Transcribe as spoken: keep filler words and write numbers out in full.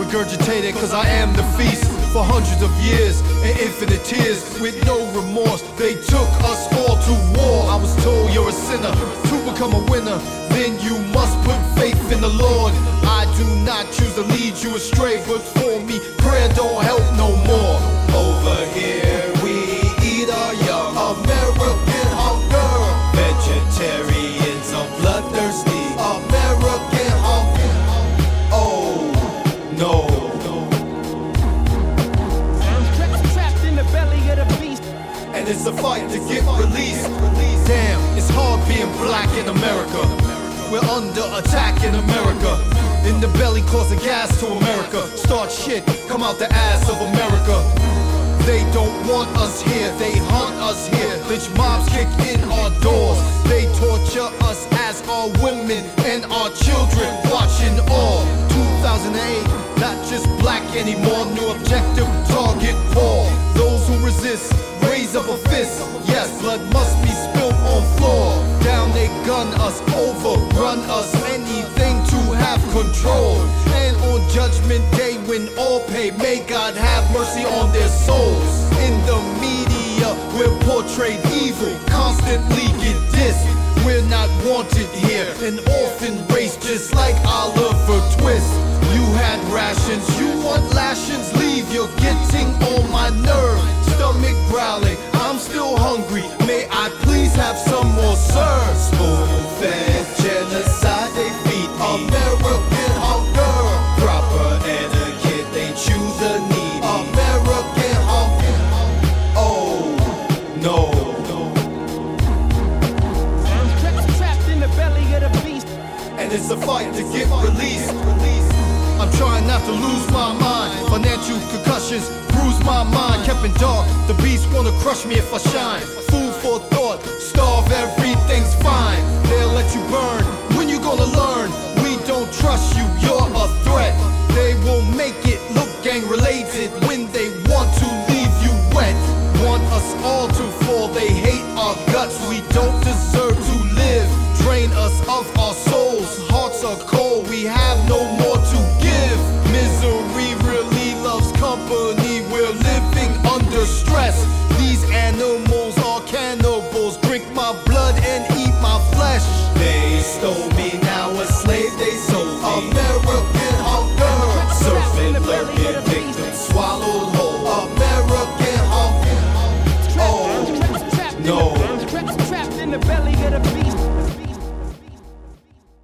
regurgitated, cause I am the feast. For hundreds of years and infinite tears, with no remorse, they took us all to war. I was told you're a sinner, to become a winner, then you must put faith in the Lord. I do not choose to lead you astray, but for me, prayer don't help no more. Over here we eat our young, American hunger. Vegetarians are bloodthirsty, American hunger. Oh, no. And it's a fight to get released. Damn, it's hard being black in America. We're under attack in America. In the belly causing gas to America. Start shit, come out the ass of America. They don't want us here, they hunt us here. Lynch mobs kick in our doors. They torture us as our women and our children watching all. two thousand eight, not just black anymore. New objective, target poor. Those who resist, raise up a fist. Yes, blood must be spilled on floor. Down they gun us, overrun us. Anything to have control. And on judgment day when all pay, may God have mercy on their souls. In the media we're portrayed evil, constantly get dissed. We're not wanted here, an orphan race just like Oliver Twist. You had rations, you want lashings, leave, you're getting on my nerve. Stomach growling, I'm still hungry, may I please have some more, sir? Spoon-fed genocide, they feed me American hunger. Proper etiquette, they choose the needy American hunger. Oh, no. Trapped in the belly of the beast, and it's a fight to get released. I'm trying not to lose my mind. Financial concussions bruise my mind. Kept in dark, the beast wanna crush me if I shine. Food for thought, starve, everything's fine. They'll let you burn, when you gonna learn? We don't trust you, you're a threat. They will make it look gang related when they want to leave you wet. Want us all to fall, they hate our guts. We don't deserve to live. Drain us of our souls, hearts are cold, we have no more to give. Misery really loves company, we're living under stress. These animals are cannibals, drink my blood and eat my flesh. They stole me, now a slave they sold me. American hunger, serpent lurking, victim swallowed whole. American hunger, oh no. Trapped in the belly of the beast.